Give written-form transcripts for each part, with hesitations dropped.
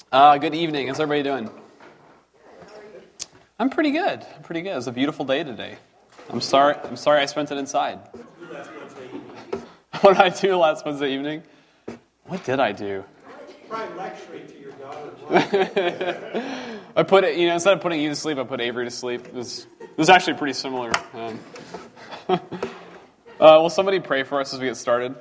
Good evening. How's everybody doing? I'm pretty good. It was a beautiful day today. I'm sorry I spent it inside. What did I do last Wednesday evening? What did I do? Try lecturing to your daughter. I put it, instead of putting you to sleep, I put Avery to sleep. It was actually pretty similar. Will somebody pray for us as we get started?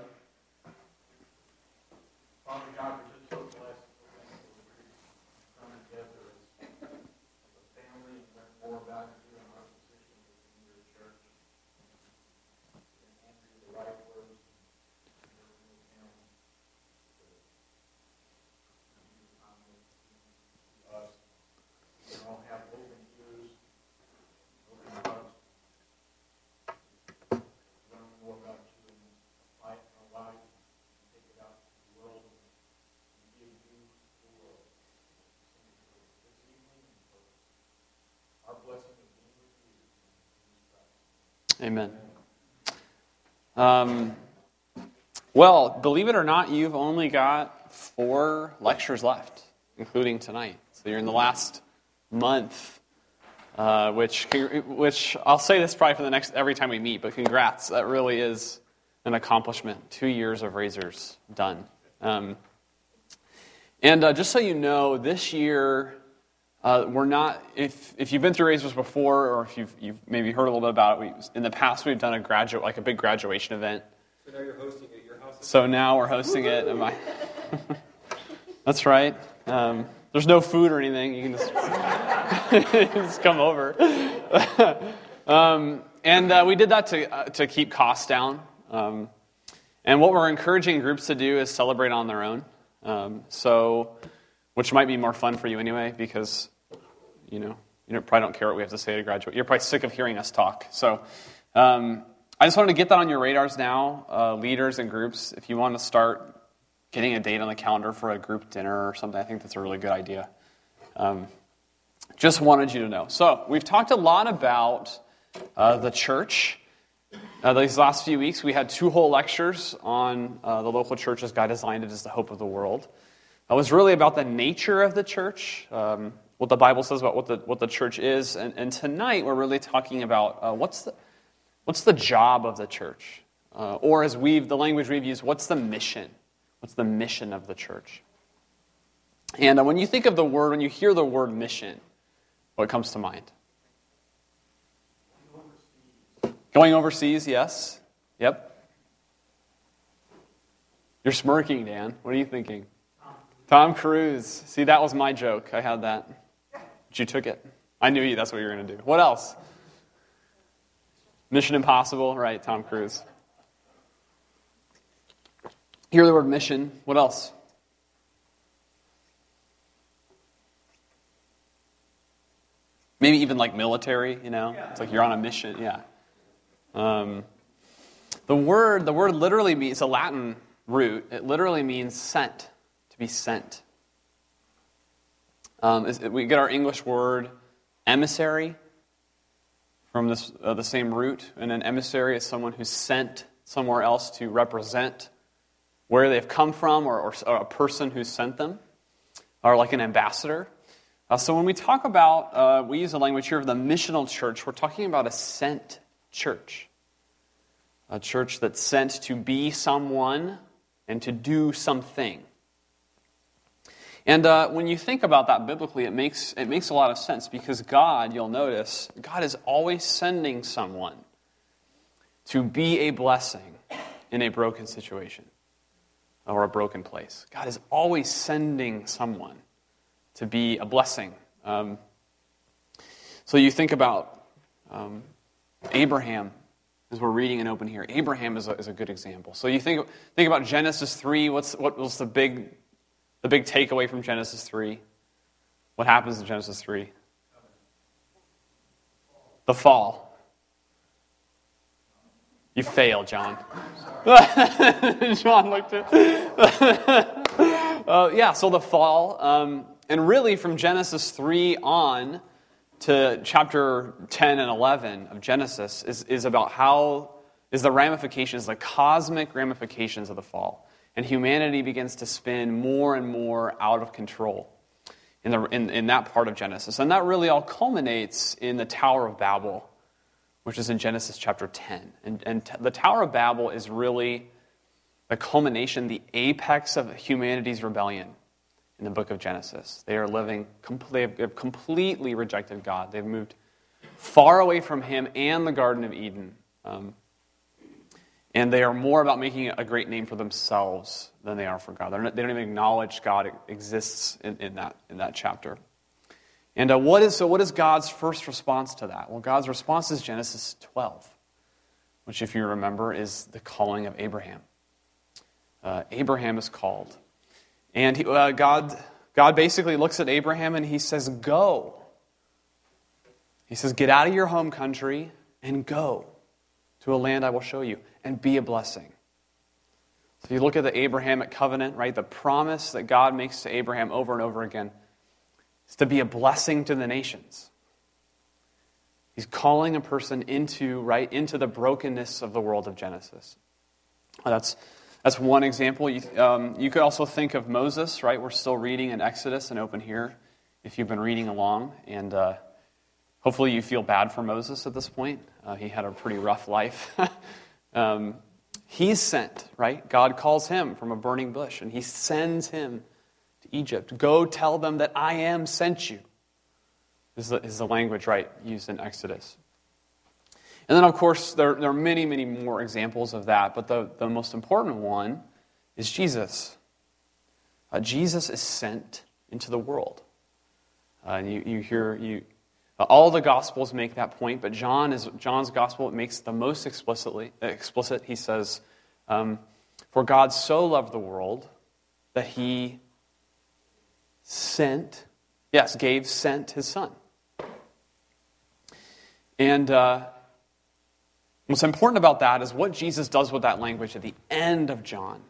Father God, we're just so blessed to come together as a family and learn more about you and our position within your church. And answer the right words and work with him to us. We all have open ears, open hearts. Learn more about you and apply it in our lives and take it out to the world and give you the world. This evening and for our blessing of being with you in Jesus Christ. Amen. Well, believe it or not, you've only got 4 lectures left, including tonight. So you're in the last month, which I'll say this probably for every time we meet, but congrats. That really is an accomplishment. 2 years of Razors done. And just so you know, this year, we're not, if you've been through Razors before, or if you've maybe heard a little bit about it, in the past we've done a big graduation event. So now you're hosting it at your house? So now we're hosting it. That's right. There's no food or anything. You can just come over. And we did that to keep costs down. And what we're encouraging groups to do is celebrate on their own. Which might be more fun for you anyway, because you probably don't care what we have to say to graduate. You're probably sick of hearing us talk. So I just wanted to get that on your radars now, leaders and groups. If you want to start getting a date on the calendar for a group dinner or something, I think that's a really good idea. Just wanted you to know. So we've talked a lot about the church. These last few weeks, we had 2 whole lectures on the local church as God designed it as the hope of the world. It was really about the nature of the church, what the Bible says about what the church is. And tonight, we're really talking about what's the job of the church? Or as the language we've used, what's the mission? What's the mission of the church? And when you hear the word mission, what comes to mind? Going overseas, yes. Yep. You're smirking, Dan. What are you thinking? Tom Cruise. See, that was my joke. I had that. But you took it. I knew that's what you were going to do. What else? Mission Impossible, right, Tom Cruise. Hear the word mission. What else? Maybe even like military, It's like you're on a mission, yeah. The word literally means, it's a Latin root. It literally means sent, to be sent. We get our English word emissary from the same root, and an emissary is someone who's sent somewhere else to represent where they've come from, or a person who sent them, or like an ambassador. So when we talk about, we use the language here of the missional church, we're talking about a sent church. A church that's sent to be someone and to do something. And when you think about that biblically, it makes a lot of sense, because God, you'll notice, God is always sending someone to be a blessing in a broken situation or a broken place. God is always sending someone to be a blessing. So you think about Abraham, as we're reading and open here. Abraham is a good example. So you think about Genesis 3. What was the big takeaway from Genesis 3? What happens in Genesis 3? The fall. You failed, John. John looked at so the fall. And really from Genesis 3 on to chapter 10 and 11 of Genesis is about the ramifications, the cosmic ramifications of the fall. And humanity begins to spin more and more out of control. in that part of Genesis. And that really all culminates in the Tower of Babel, which is in Genesis chapter 10. And the Tower of Babel is really the culmination, the apex of humanity's rebellion in the book of Genesis. They have completely rejected God. They've moved far away from Him and the Garden of Eden. And they are more about making a great name for themselves than they are for God. They don't even acknowledge God exists in that chapter. And what is God's first response to that? Well, God's response is Genesis 12, which, if you remember, is the calling of Abraham. Abraham is called. And God basically looks at Abraham and He says, go. He says, get out of your home country and go to a land I will show you and be a blessing. So you look at the Abrahamic covenant, right? The promise that God makes to Abraham over and over again is to be a blessing to the nations. He's calling a person into the brokenness of the world of Genesis. That's one example. You could also think of Moses, right? We're still reading in Exodus and open here if you've been reading along. And hopefully you feel bad for Moses at this point. He had a pretty rough life. He's sent, right? God calls him from a burning bush, and He sends him to Egypt. Go tell them that I am sent you, is the language, right, used in Exodus. And then, of course, there are many, many more examples of that, but the most important one is Jesus. Jesus is sent into the world. All the Gospels make that point, but John's Gospel makes the most explicit. He says, for God so loved the world that He sent His Son. And what's important about that is what Jesus does with that language at the end of John.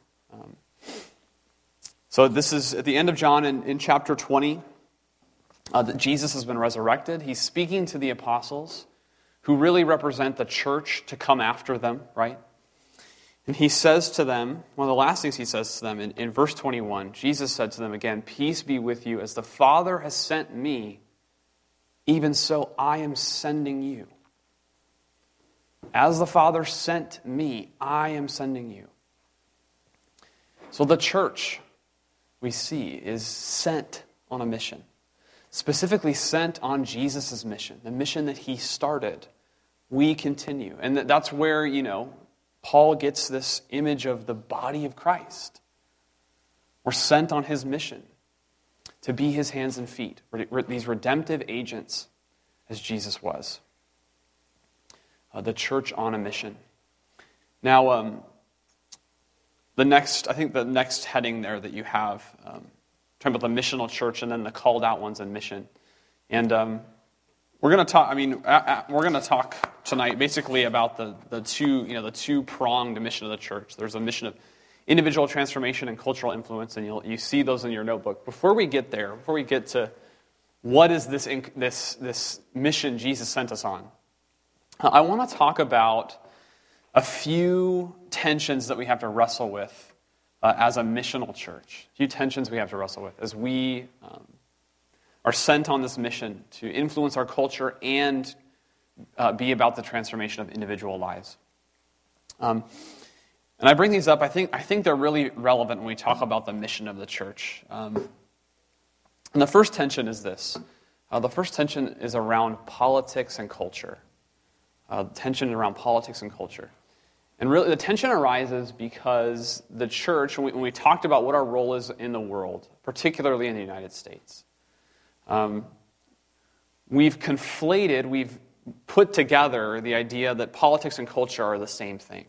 So this is at the end of John in chapter 20. That Jesus has been resurrected. He's speaking to the apostles who really represent the church to come after them, right? And He says to them, one of the last things He says to them in verse 21, Jesus said to them again, peace be with you. As the Father has sent me, even so I am sending you. As the Father sent me, I am sending you. So the church, we see, is sent on a mission. Specifically sent on Jesus' mission, the mission that He started. We continue. And that's where, Paul gets this image of the body of Christ. We're sent on His mission to be His hands and feet. We're these redemptive agents as Jesus was. The church on a mission. Now, the next heading there that you have, talking about the missional church and then the called out ones in mission. And we're going to talk. We're going to talk tonight basically about the two-pronged mission of the church. There's a mission of individual transformation and cultural influence, and you see those in your notebook. Before we get to what is this mission Jesus sent us on, I want to talk about a few tensions that we have to wrestle with as a missional church. A few tensions we have to wrestle with as we are sent on this mission to influence our culture and be about the transformation of individual lives. And I bring these up. I think they're really relevant when we talk about the mission of the church. And the first tension is this. The first tension is around politics and culture. Tension around politics and culture. And really, the tension arises because the church, when we talked about what our role is in the world, particularly in the United States, we've put together the idea that politics and culture are the same thing.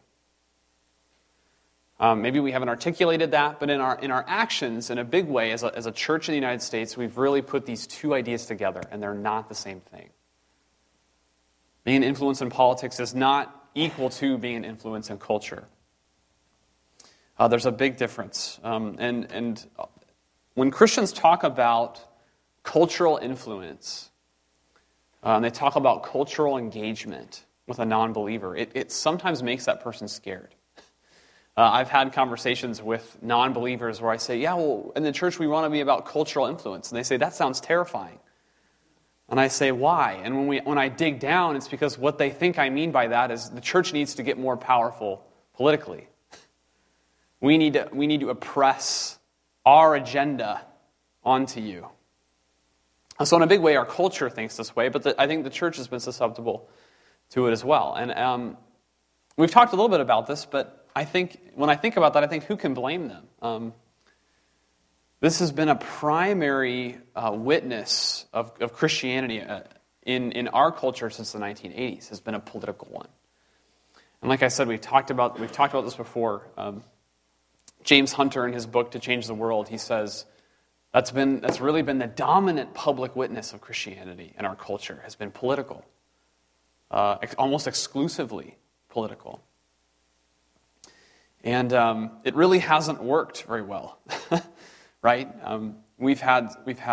Maybe we haven't articulated that, but in our actions, in a big way, as a church in the United States, we've really put these two ideas together, and they're not the same thing. Being an influence in politics is not equal to being an influence in culture. There's a big difference. And when Christians talk about cultural influence, and they talk about cultural engagement with a non-believer, it sometimes makes that person scared. I've had conversations with non-believers where I say, yeah, well, in the church we want to be about cultural influence. And they say, that sounds terrifying. And I say, why? And when I dig down, it's because what they think I mean by that is the church needs to get more powerful politically. We need to oppress our agenda onto you. So in a big way, our culture thinks this way, but I think the church has been susceptible to it as well. And we've talked a little bit about this, but I think when I think about that, I think who can blame them? This has been a primary witness of Christianity in our culture since the 1980s. Has been a political one, and like I said, we've talked about this before. James Hunter, in his book *To Change the World*, he says that's really been the dominant public witness of Christianity in our culture has been political, almost exclusively political. And it really hasn't worked very well, right? We've had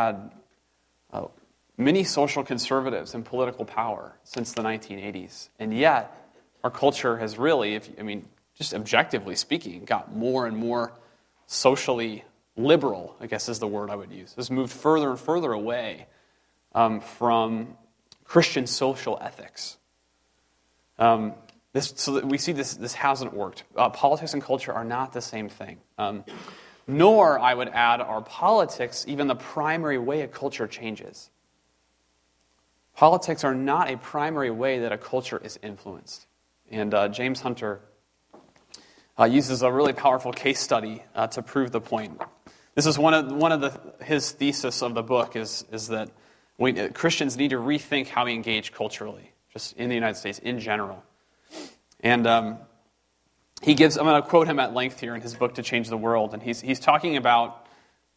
many social conservatives in political power since the 1980s, and yet our culture has really, just objectively speaking, got more and more socially liberal, I guess is the word I would use. Has moved further and further away from Christian social ethics. So that we see this hasn't worked. Politics and culture are not the same thing. Nor, I would add, are politics even the primary way a culture changes. Politics are not a primary way that a culture is influenced. And James Hunter uses a really powerful case study to prove the point. This is one of his thesis of the book is that Christians need to rethink how we engage culturally, just in the United States in general. And I'm going to quote him at length here in his book, *To Change the World*, and he's talking about,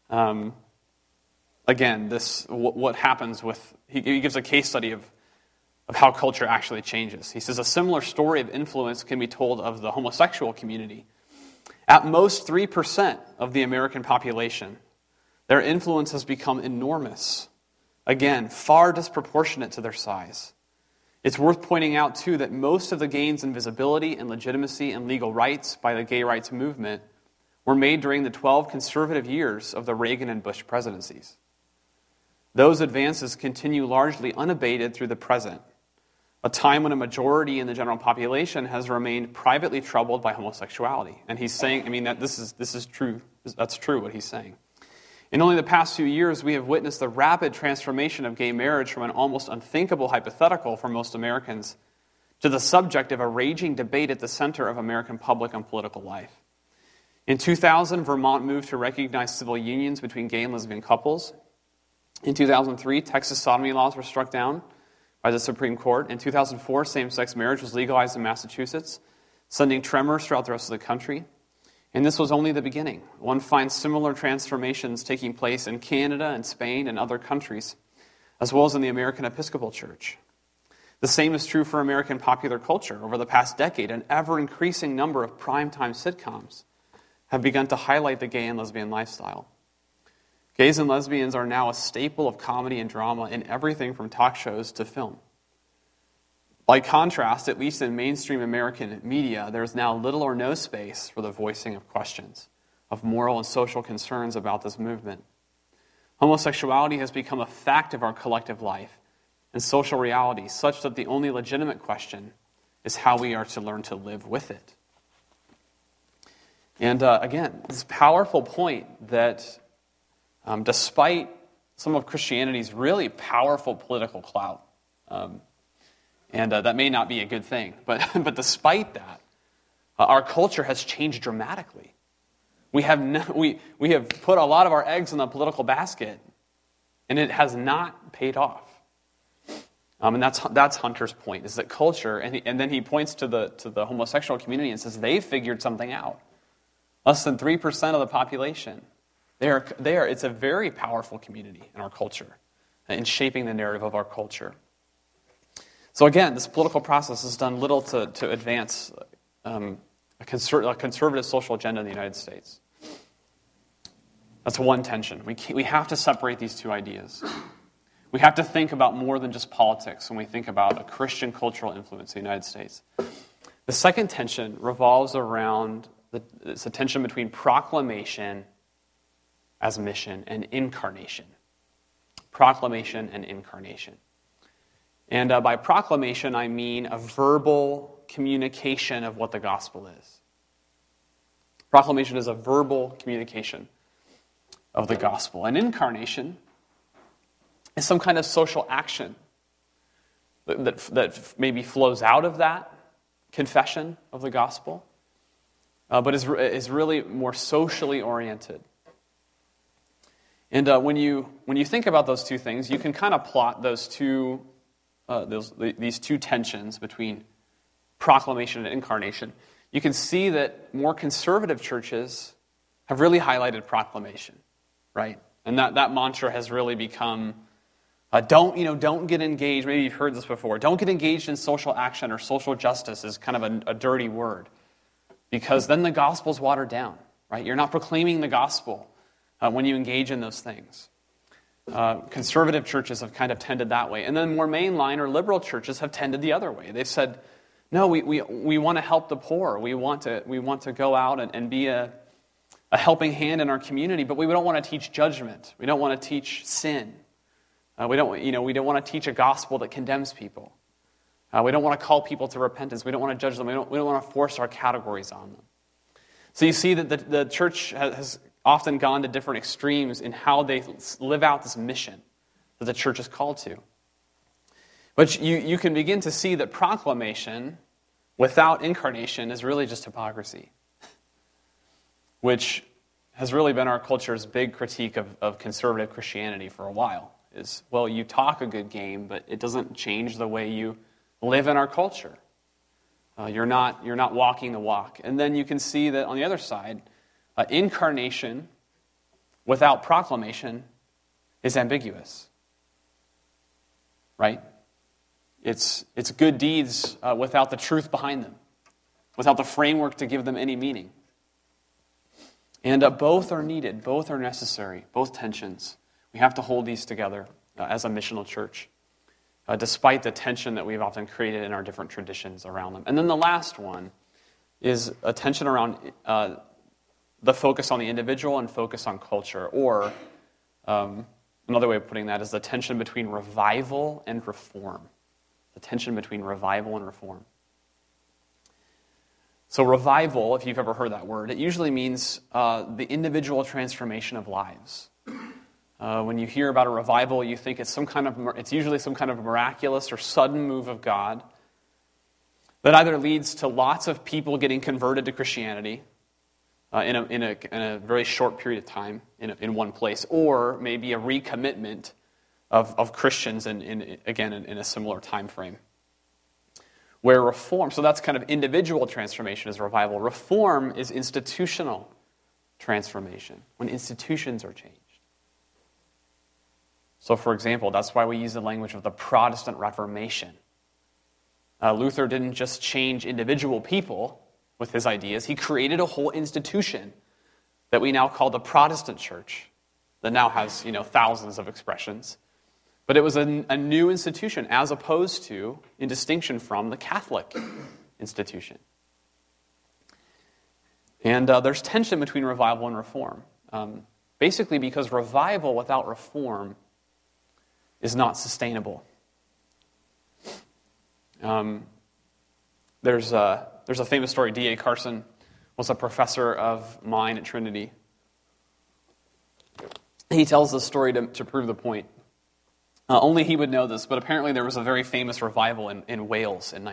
again, what happens with, he gives a case study of how culture actually changes. He says, a similar story of influence can be told of the homosexual community. At most 3% of the American population, their influence has become enormous. Again, far disproportionate to their size. It's worth pointing out, too, that most of the gains in visibility and legitimacy and legal rights by the gay rights movement were made during the 12 conservative years of the Reagan and Bush presidencies. Those advances continue largely unabated through the present, a time when a majority in the general population has remained privately troubled by homosexuality. And he's saying, that this is true. That's true what he's saying. In only the past few years, we have witnessed the rapid transformation of gay marriage from an almost unthinkable hypothetical for most Americans to the subject of a raging debate at the center of American public and political life. In 2000, Vermont moved to recognize civil unions between gay and lesbian couples. In 2003, Texas sodomy laws were struck down by the Supreme Court. In 2004, same-sex marriage was legalized in Massachusetts, sending tremors throughout the rest of the country. And this was only the beginning. One finds similar transformations taking place in Canada and Spain and other countries, as well as in the American Episcopal Church. The same is true for American popular culture. Over the past decade, an ever-increasing number of primetime sitcoms have begun to highlight the gay and lesbian lifestyle. Gays and lesbians are now a staple of comedy and drama in everything from talk shows to film. By contrast, at least in mainstream American media, there is now little or no space for the voicing of questions of moral and social concerns about this movement. Homosexuality has become a fact of our collective life and social reality, such that the only legitimate question is how we are to learn to live with it. And again, this powerful point that despite some of Christianity's really powerful political clout, and that may not be a good thing, but despite that, our culture has changed dramatically. We have put a lot of our eggs in the political basket, and it has not paid off. And that's Hunter's point, is that culture, and then he points to the homosexual community and says they figured something out. Less than 3% of the population. It's a very powerful community in our culture, in shaping the narrative of our culture. So again, this political process has done little to advance a conservative social agenda in the United States. That's one tension. We have to separate these two ideas. We have to think about more than just politics when we think about a Christian cultural influence in the United States. The second tension revolves around It's a tension between proclamation as mission and incarnation. Proclamation and incarnation. And by proclamation, I mean a verbal communication of what the gospel is. Proclamation is a verbal communication of the gospel. And incarnation is some kind of social action that maybe flows out of that confession of the gospel, but is really more socially oriented. And when you think about those two things, you can kind of plot these two tensions between proclamation and incarnation. You can see that more conservative churches have really highlighted proclamation, right? And that mantra has really become, don't get engaged. Maybe you've heard this before. Don't get engaged in social action, or social justice is kind of a dirty word, because then the gospel's watered down, right? You're not proclaiming the gospel when you engage in those things. Conservative churches have kind of tended that way. And then more mainline or liberal churches have tended the other way. They've said, no, we want to help the poor. We want to go out and be a helping hand in our community, but we don't want to teach judgment. We don't want to teach sin. We don't want to teach a gospel that condemns people. We don't want to call people to repentance. We don't want to judge them. We don't want to force our categories on them. So you see that the church has often gone to different extremes in how they live out this mission that the church is called to. But you can begin to see that proclamation without incarnation is really just hypocrisy, which has really been our culture's big critique of conservative Christianity for a while. Is, well, you talk a good game, but it doesn't change the way you live in our culture. You're not walking the walk. And then you can see that on the other side, incarnation without proclamation is ambiguous, right? It's good deeds without the truth behind them, without the framework to give them any meaning. And both are needed, both are necessary, both tensions. We have to hold these together as a missional church, despite the tension that we've often created in our different traditions around them. And then the last one is a tension around the focus on the individual and focus on culture, or another way of putting that is the tension between revival and reform. The tension between revival and reform. So revival, if you've ever heard that word, it usually means the individual transformation of lives. When you hear about a revival, you think it's usually some kind of miraculous or sudden move of God that either leads to lots of people getting converted to Christianity in a very short period of time in one place, or maybe a recommitment of Christians in a similar time frame. Where reform, so that's kind of individual transformation is revival. Reform is institutional transformation, when institutions are changed. So, for example, that's why we use the language of the Protestant Reformation. Luther didn't just change individual people with his ideas. He created a whole institution that we now call the Protestant Church, that now has, thousands of expressions. But it was a new institution, as opposed to, in distinction from, the Catholic institution. And there's tension between revival and reform. Basically because revival without reform is not sustainable. There's a famous story. D.A. Carson was a professor of mine at Trinity. He tells this story to prove the point. Only he would know this, but apparently there was a very famous revival in Wales in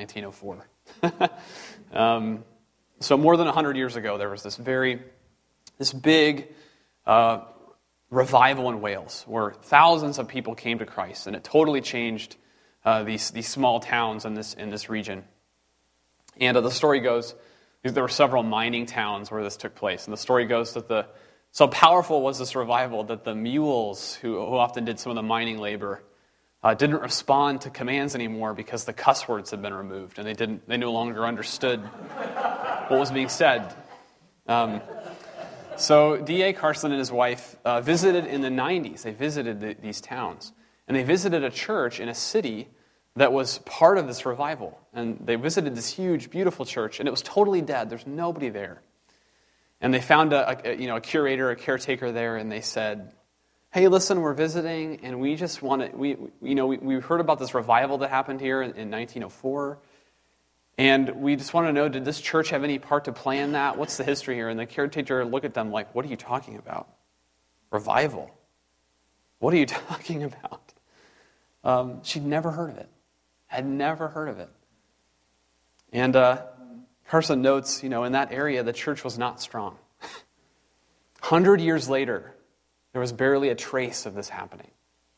1904. So more than 100 years ago, there was this big revival in Wales where thousands of people came to Christ, and it totally changed these small towns in this region. And the story goes, there were several mining towns where this took place, and the story goes that so powerful was this revival that the mules, who often did some of the mining labor, didn't respond to commands anymore because the cuss words had been removed, and they no longer understood what was being said. So D.A. Carson and his wife visited in the 90s. They visited these towns, and they visited a church in a city that was part of this revival. And they visited this huge, beautiful church, and it was totally dead. There's nobody there. And they found a curator, a caretaker there, and they said, "Hey, listen, we're visiting, and we just want to, we heard about this revival that happened here in 1904, and we just want to know, did this church have any part to play in that? What's the history here?" And the caretaker looked at them like, "What are you talking about? Revival? What are you talking about?" She'd never heard of it. Had never heard of it. And Carson notes, in that area, the church was not strong. 100 years later, there was barely a trace of this happening.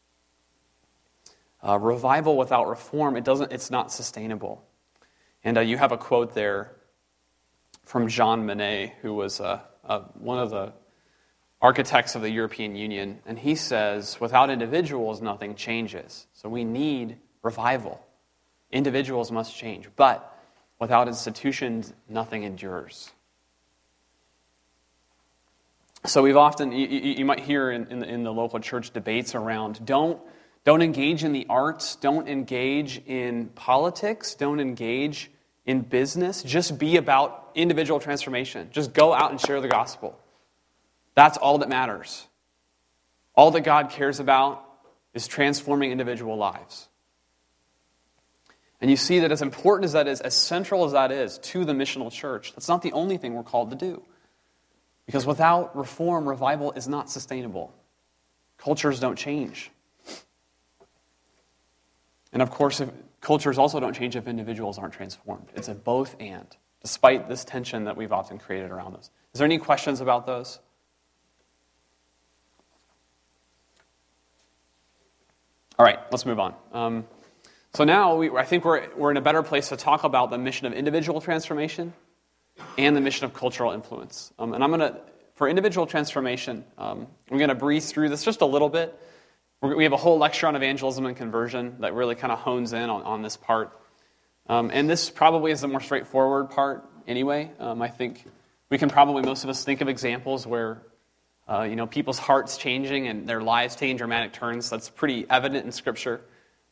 Revival without reform, it's not sustainable. And you have a quote there from Jean Monnet, who was one of the architects of the European Union, and he says, "Without individuals, nothing changes." So we need revival. Individuals must change, but without institutions, nothing endures. So we've often, you might hear in the local church debates around, don't engage in the arts, don't engage in politics, don't engage in business, just be about individual transformation. Just go out and share the gospel. That's all that matters. All that God cares about is transforming individual lives. And you see that as important as that is, as central as that is to the missional church, that's not the only thing we're called to do. Because without reform, revival is not sustainable. Cultures don't change. And of course, cultures also don't change if individuals aren't transformed. It's a both and, despite this tension that we've often created around those. Is there any questions about those? All right, let's move on. So now I think we're in a better place to talk about the mission of individual transformation and the mission of cultural influence. And for individual transformation, I'm going to breeze through this just a little bit. We have a whole lecture on evangelism and conversion that really kind of hones in on this part. And this probably is the more straightforward part anyway. I think we can probably, most of us, think of examples where people's hearts changing and their lives taking dramatic turns. That's pretty evident in Scripture.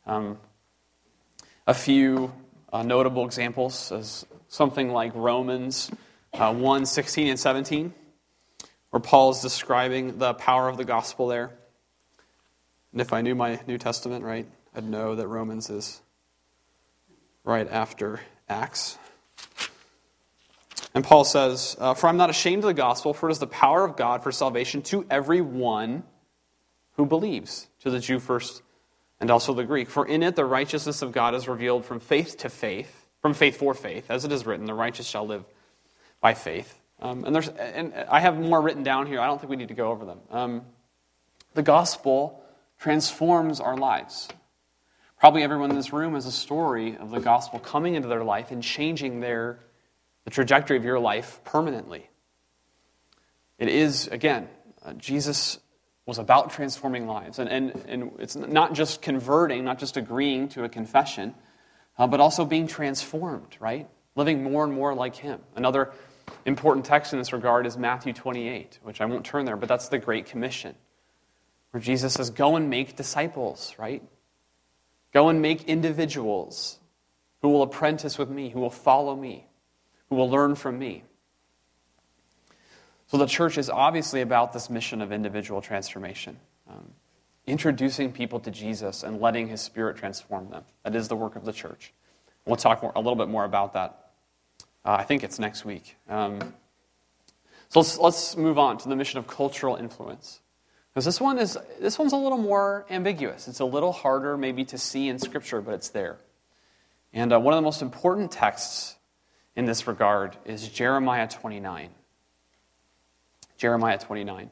A few notable examples is something like Romans 1, 16 and 17, where Paul is describing the power of the gospel there. And if I knew my New Testament right, I'd know that Romans is right after Acts. And Paul says, "For I'm not ashamed of the gospel, for it is the power of God for salvation to everyone who believes, to the Jew first and also the Greek. For in it the righteousness of God is revealed from faith to faith, from faith for faith, as it is written, the righteous shall live by faith." And I have more written down here. I don't think we need to go over them. The gospel transforms our lives. Probably everyone in this room has a story of the gospel coming into their life and changing the trajectory of your life permanently. It is, again, Jesus was about transforming lives. And it's not just converting, not just agreeing to a confession, but also being transformed, right? Living more and more like Him. Another important text in this regard is Matthew 28, which I won't turn there, but that's the Great Commission, where Jesus says, "Go and make disciples," right? Go and make individuals who will apprentice with me, who will follow me, who will learn from me. So the church is obviously about this mission of individual transformation, introducing people to Jesus and letting His Spirit transform them. That is the work of the church. We'll talk a little bit more about that. I think it's next week. So let's move on to the mission of cultural influence. Because this one's a little more ambiguous. It's a little harder maybe to see in Scripture, but it's there. And one of the most important texts in this regard is Jeremiah 29. Jeremiah 29.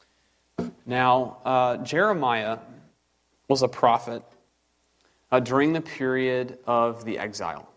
Now, Jeremiah was a prophet during the period of the exile.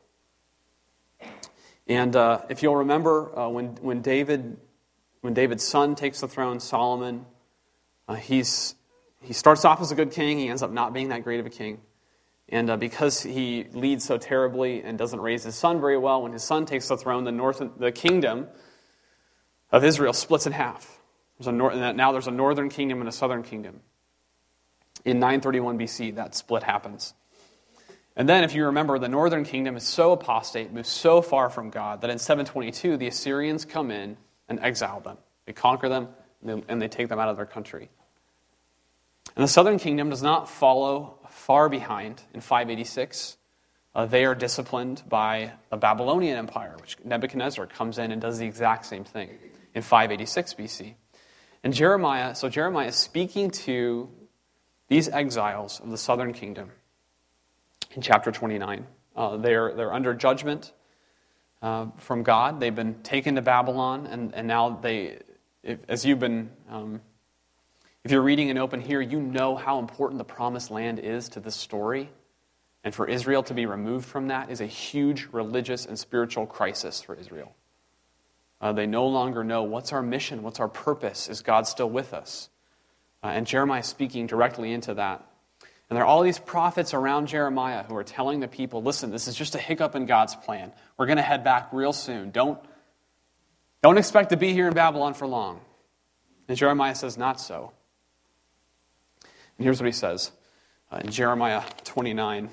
And if you'll remember, when David's son takes the throne, Solomon, he starts off as a good king. He ends up not being that great of a king. And because he leads so terribly and doesn't raise his son very well, when his son takes the throne, the kingdom of Israel splits in half. Now there's a northern kingdom and a southern kingdom. In 931 BC, that split happens. And then, if you remember, the northern kingdom is so apostate, moves so far from God, that in 722, the Assyrians come in and exile them. They conquer them, and they take them out of their country. And the southern kingdom does not follow far behind in 586. They are disciplined by the Babylonian Empire, which Nebuchadnezzar comes in and does the exact same thing in 586 BC. And Jeremiah is speaking to these exiles of the southern kingdom in chapter 29. They're under judgment from God. They've been taken to Babylon, and now if you're reading and open here, you know how important the promised land is to this story. And for Israel to be removed from that is a huge religious and spiritual crisis for Israel. They no longer know, what's our mission? What's our purpose? Is God still with us? And Jeremiah is speaking directly into that. And there are all these prophets around Jeremiah who are telling the people, listen, this is just a hiccup in God's plan. We're going to head back real soon. Don't expect to be here in Babylon for long. And Jeremiah says, not so. And here's what he says in Jeremiah 29.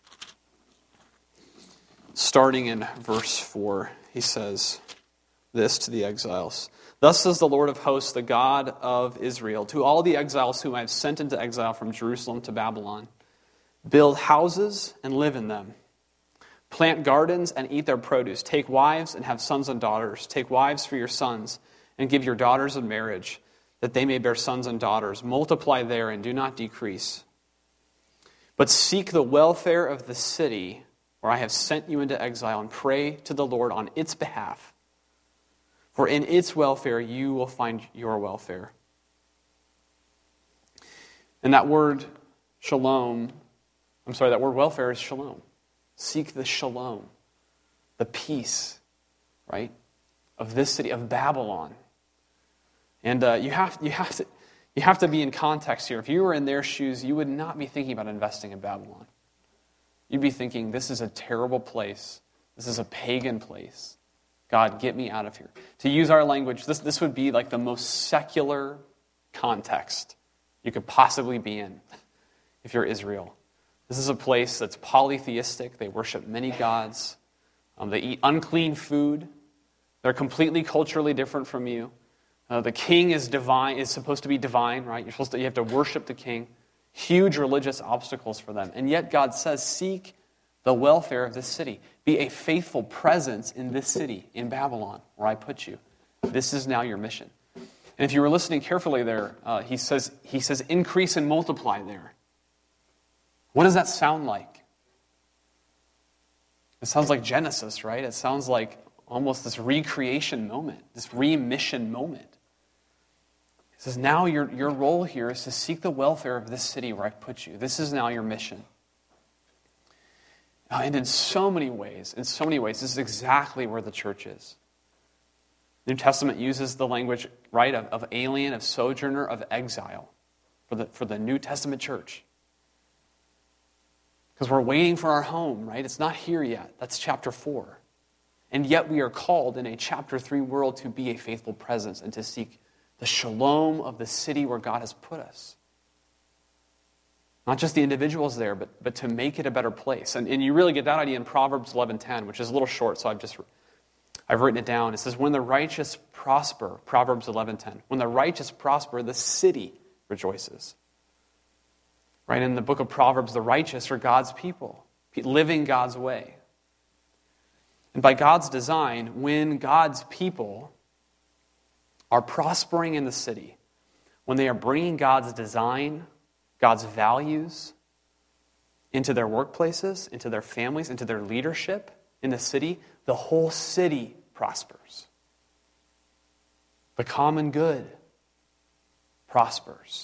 Starting in verse 4, he says this to the exiles. Thus says the Lord of hosts, the God of Israel, to all the exiles whom I have sent into exile from Jerusalem to Babylon, build houses and live in them. Plant gardens and eat their produce. Take wives and have sons and daughters. Take wives for your sons and give your daughters in marriage, that they may bear sons and daughters. Multiply there and do not decrease. But seek the welfare of the city where I have sent you into exile, and pray to the Lord on its behalf. For in its welfare you will find your welfare. And that word that word welfare is shalom. Seek the shalom, the peace, right, of this city, of Babylon. And you have to be in context here. If you were in their shoes, you would not be thinking about investing in Babylon. You'd be thinking, this is a terrible place. This is a pagan place. God, get me out of here. To use our language, this would be like the most secular context you could possibly be in if you're Israel. This is a place that's polytheistic. They worship many gods. They eat unclean food. They're completely culturally different from you. The king is divine, is supposed to be divine, right? You have to worship the king. Huge religious obstacles for them. And yet God says, seek the welfare of this city. Be a faithful presence in this city, in Babylon, where I put you. This is now your mission. And if you were listening carefully there, he says increase and multiply there. What does that sound like? It sounds like Genesis, right? It sounds like almost this recreation moment, this remission moment. He says, now your role here is to seek the welfare of this city where I've put you. This is now your mission. And in so many ways, this is exactly where the church is. The New Testament uses the language, right, of alien, of sojourner, of exile for the New Testament church. Because we're waiting for our home, right? It's not here yet. That's chapter 4. And yet we are called in a chapter 3 world to be a faithful presence and to seek the shalom of the city where God has put us. Not just the individuals there, but to make it a better place. And you really get that idea in Proverbs 11:10, which is a little short, so I've written it down. It says, when the righteous prosper, Proverbs 11:10, when the righteous prosper, the city rejoices. Right, in the book of Proverbs, the righteous are God's people, living God's way. And by God's design, when God's people are prospering in the city, when they are bringing God's design, God's values into their workplaces, into their families, into their leadership in the city, the whole city prospers. The common good prospers.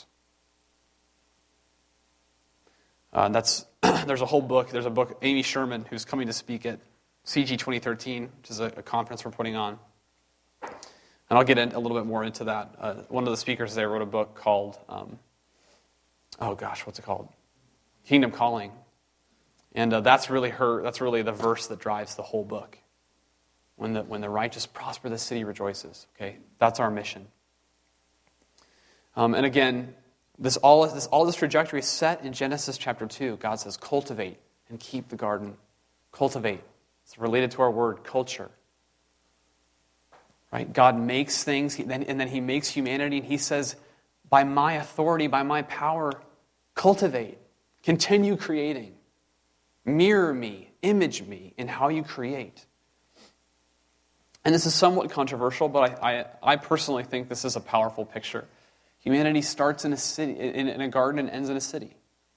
There's a book, Amy Sherman, who's coming to speak at CG 2013, which is a conference we're putting on. And I'll get a little bit more into that. One of the speakers there wrote a book called, what's it called? Kingdom Calling. And that's really the verse that drives the whole book. When the righteous prosper, the city rejoices. Okay, that's our mission. And again, all this trajectory is set in Genesis chapter 2. God says, cultivate and keep the garden. Cultivate. It's related to our word, culture. Right? God makes things, and then he makes humanity, and he says, by my authority, by my power, cultivate, continue creating, mirror me, image me in how you create. And this is somewhat controversial, but I personally think this is a powerful picture. Humanity starts in a city, in a garden, and ends in a city.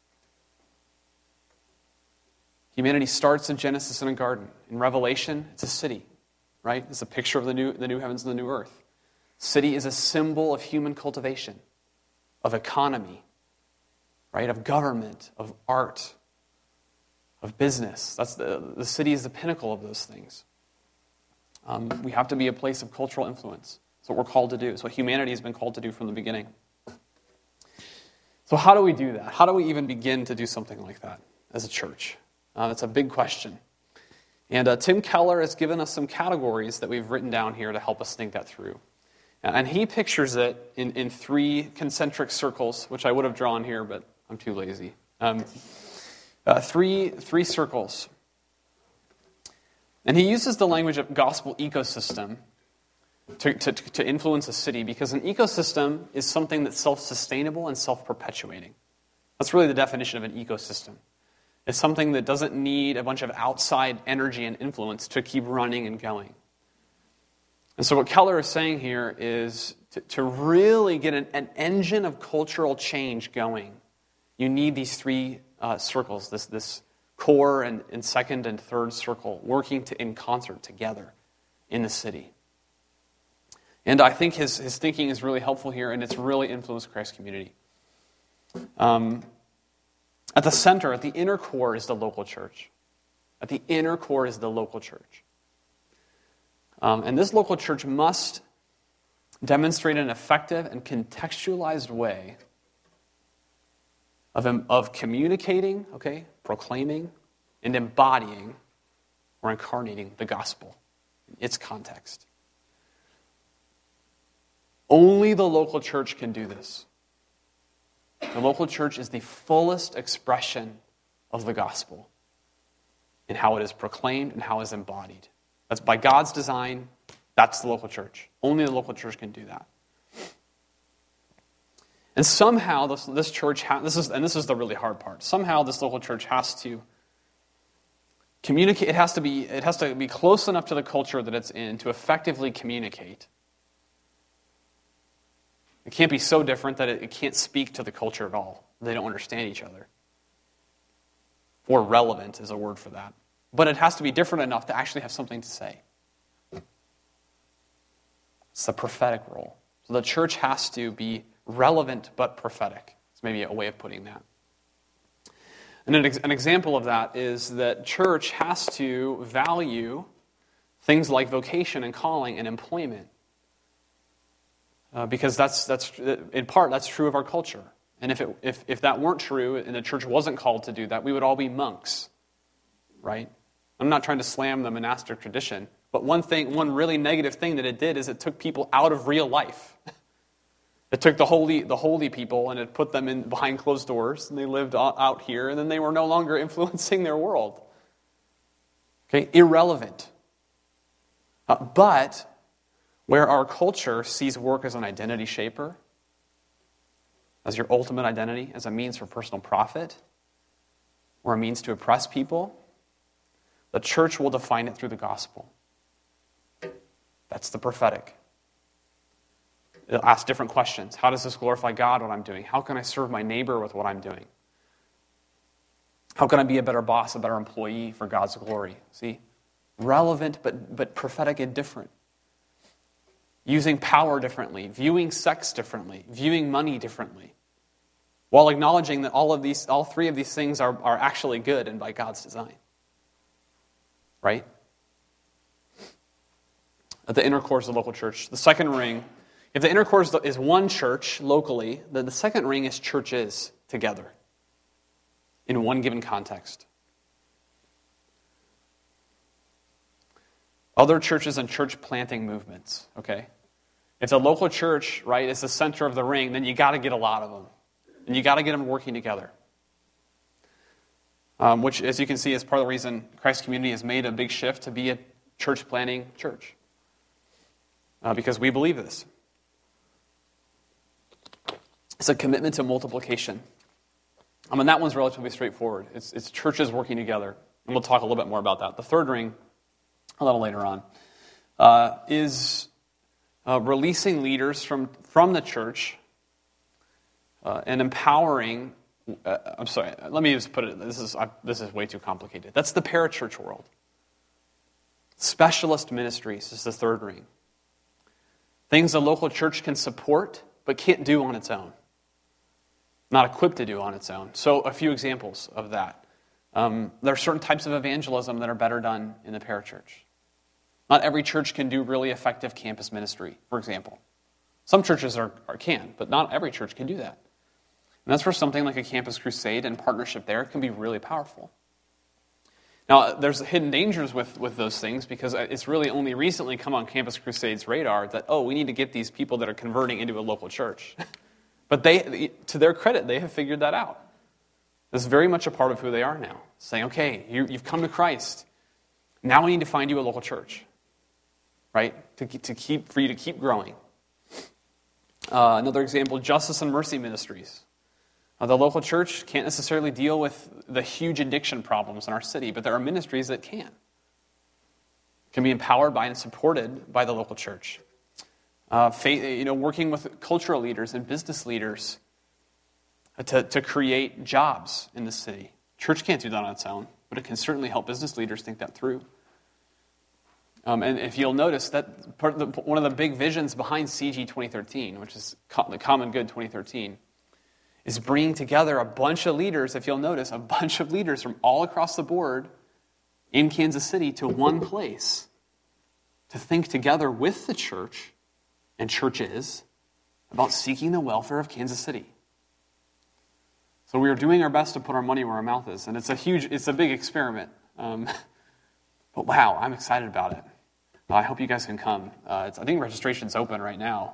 Humanity starts in Genesis in a garden. In Revelation, it's a city, right? It's a picture of the new heavens and the new earth. City is a symbol of human cultivation, of economy, right? Of government, of art, of business. That's the city is the pinnacle of those things. We have to be a place of cultural influence. That's what we're called to do. It's what humanity has been called to do from the beginning. So how do we do that? How do we even begin to do something like that as a church? That's a big question. And Tim Keller has given us some categories that we've written down here to help us think that through. And he pictures it in 3 concentric circles, which I would have drawn here, but I'm too lazy. 3 circles. And he uses the language of gospel ecosystem to influence a city, because an ecosystem is something that's self-sustainable and self-perpetuating. That's really the definition of an ecosystem. It's something that doesn't need a bunch of outside energy and influence to keep running and going. And so what Keller is saying here is to really get an engine of cultural change going, you need these 3 circles, this core and second and third circle, working in concert together in the city. And I think his thinking is really helpful here, and it's really influenced Christ's community. At the center, at the inner core, is the local church. At the inner core is the local church. And this local church must demonstrate an effective and contextualized way of communicating, proclaiming, and embodying or incarnating the gospel in its context. Only the local church can do this. The local church is the fullest expression of the gospel in how it is proclaimed and how it is embodied. That's by God's design. That's the local church. Only the local church can do that. And somehow this church this is the really hard part. Somehow this local church has to communicate. It has to be close enough to the culture that it's in to effectively communicate. It can't be so different that it can't speak to the culture at all. They don't understand each other. Or relevant is a word for that. But it has to be different enough to actually have something to say. It's the prophetic role. So the church has to be relevant but prophetic. It's maybe a way of putting that. And an example of that is that church has to value things like vocation and calling and employment. Because that's in part that's true of our culture. And if that weren't true and the church wasn't called to do that, we would all be monks, right? I'm not trying to slam the monastic tradition, but one really negative thing that it did is it took people out of real life. It took the holy people and it put them in behind closed doors, and they lived out here, and then they were no longer influencing their world. Irrelevant. But where our culture sees work as an identity shaper, as your ultimate identity, as a means for personal profit, or a means to oppress people, the church will define it through the gospel. That's the prophetic. It'll ask different questions. How does this glorify God, what I'm doing? How can I serve my neighbor with what I'm doing? How can I be a better boss, a better employee for God's glory? See? Relevant, but prophetic and different. Using power differently, viewing sex differently, viewing money differently, while acknowledging that all 3 of these things are actually good and by God's design. Right? At the inner core is the local church. The second ring, if the inner core is one church locally, then the second ring is churches together in one given context. Other churches and church planting movements, okay? If the local church, right, is the center of the ring, then you got to get a lot of them. And you got to get them working together. Which, as you can see, is part of the reason Christ Community has made a big shift to be a church planting church. because we believe this. It's a commitment to multiplication. And that one's relatively straightforward. It's churches working together. And we'll talk a little bit more about that. The third ring, a little later on, is releasing leaders from the church and empowering. I'm sorry. Let me just put it. This is way too complicated. That's the parachurch world. Specialist ministries is the third ring. Things the local church can support but can't do on its own. Not equipped to do on its own. So a few examples of that. There are certain types of evangelism that are better done in the parachurch. Not every church can do really effective campus ministry, for example. Some churches can, but not every church can do that. And that's where something like a campus crusade and partnership there can be really powerful. Now, there's hidden dangers with those things because it's really only recently come on Campus Crusade's radar that, we need to get these people that are converting into a local church. But to their credit, they have figured that out. This is very much a part of who they are now. Saying, okay, you've come to Christ. Now we need to find you a local church. Right? For you to keep growing. Another example, Justice and Mercy Ministries. The local church can't necessarily deal with the huge addiction problems in our city, but there are ministries that can be empowered by and supported by the local church. Working with cultural leaders and business leaders to create jobs in the city. Church can't do that on its own, but it can certainly help business leaders think that through. And if you'll notice that one of the big visions behind CG 2013, which is the Common Good 2013, is bringing together a bunch of leaders, if you'll notice, a bunch of leaders from all across the board in Kansas City to one place to think together with the church and churches about seeking the welfare of Kansas City. So we are doing our best to put our money where our mouth is, and it's a big experiment. But wow, I'm excited about it. I hope you guys can come. I think registration's open right now.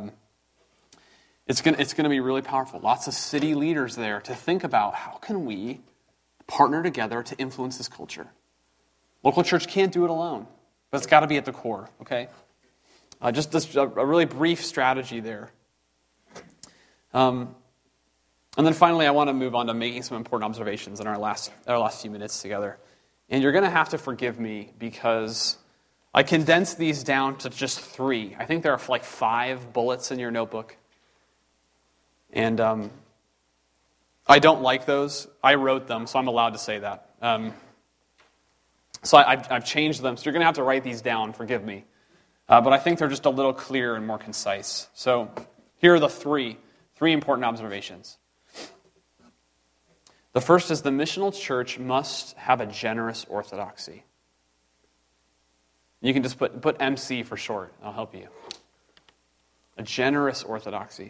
It's going to be really powerful. Lots of city leaders there to think about how can we partner together to influence this culture. Local church can't do it alone, but it's got to be at the core, okay? Just a really brief strategy there. And then finally, I want to move on to making some important observations in our last few minutes together. And you're going to have to forgive me because I condensed these down to just 3. I think there are like 5 bullets in your notebook. And I don't like those. I wrote them, so I'm allowed to say that. So I've changed them. So you're going to have to write these down. Forgive me. But I think they're just a little clearer and more concise. So here are the 3 important observations. The first is the missional church must have a generous orthodoxy. You can just put MC for short. I'll help you. A generous orthodoxy.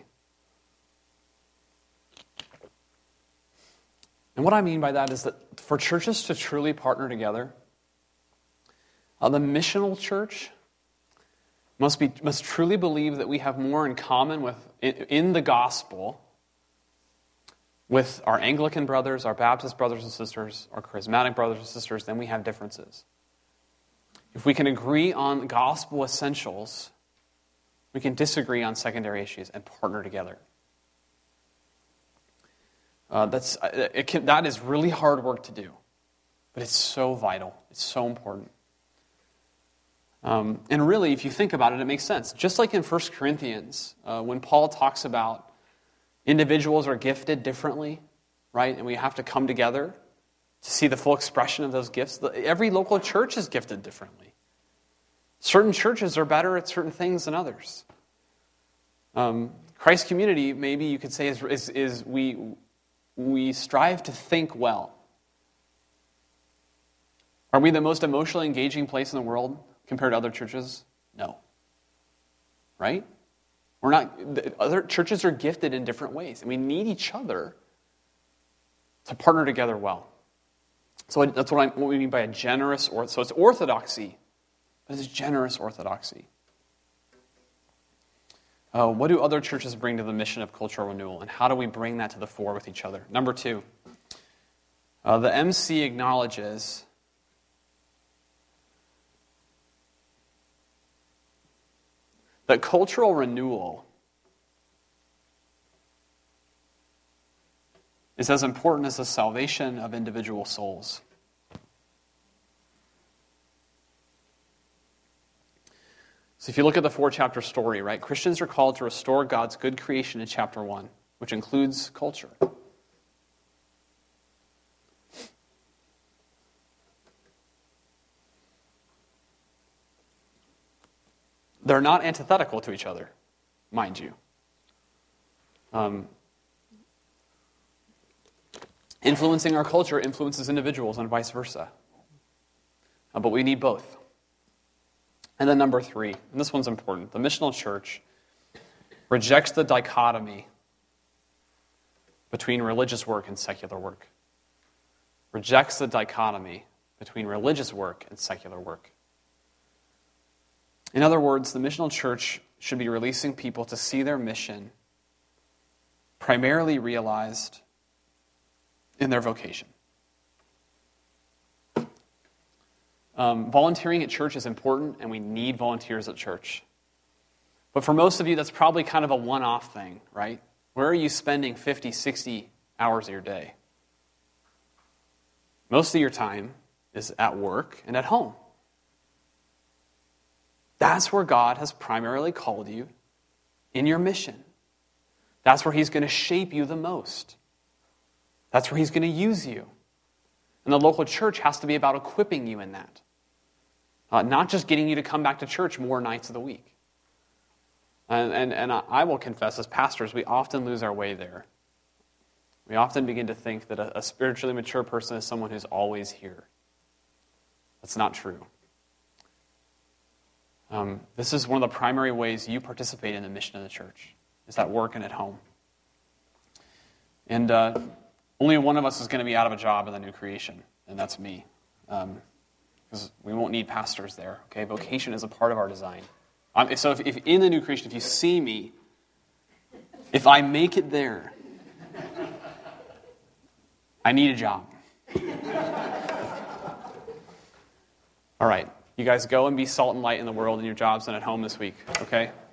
And what I mean by that is that for churches to truly partner together, the missional church must truly believe that we have more in common in the gospel with our Anglican brothers, our Baptist brothers and sisters, our charismatic brothers and sisters than we have differences. If we can agree on gospel essentials, we can disagree on secondary issues and partner together. That is really hard work to do, but it's so vital. It's so important. And really, if you think about it, it makes sense. Just like in 1 Corinthians, when Paul talks about individuals are gifted differently, right? And we have to come together to see the full expression of those gifts. Every local church is gifted differently. Certain churches are better at certain things than others. Christ Community, maybe you could say, is we strive to think well. Are we the most emotionally engaging place in the world compared to other churches? No. Right? We're not. Other churches are gifted in different ways, and we need each other to partner together well. So that's what we mean by a generous so it's orthodoxy, but it's generous orthodoxy. What do other churches bring to the mission of cultural renewal, and how do we bring that to the fore with each other? Number 2, the MC acknowledges that cultural renewal is as important as the salvation of individual souls. So if you look at the 4-chapter story, right, Christians are called to restore God's good creation in chapter 1, which includes culture. They're not antithetical to each other, mind you. Influencing our culture influences individuals and vice versa. But we need both. And then number 3, and this one's important, the missional church rejects the dichotomy between religious work and secular work. Rejects the dichotomy between religious work and secular work. In other words, the missional church should be releasing people to see their mission primarily realized in their vocation. Volunteering at church is important, and we need volunteers at church. But for most of you, that's probably kind of a one-off thing, right? Where are you spending 50, 60 hours of your day? Most of your time is at work and at home. That's where God has primarily called you in your mission. That's where He's going to shape you the most. That's where He's going to use you. And the local church has to be about equipping you in that. Not just getting you to come back to church more nights of the week. And I will confess, as pastors, we often lose our way there. We often begin to think that a spiritually mature person is someone who's always here. That's not true. This is one of the primary ways you participate in the mission of the church, is at work and at home. And only one of us is going to be out of a job in the new creation, and that's me. Because we won't need pastors there. Okay, vocation is a part of our design. So if in the new creation, if you see me, if I make it there, I need a job. All right, you guys go and be salt and light in the world in your jobs and at home this week, okay?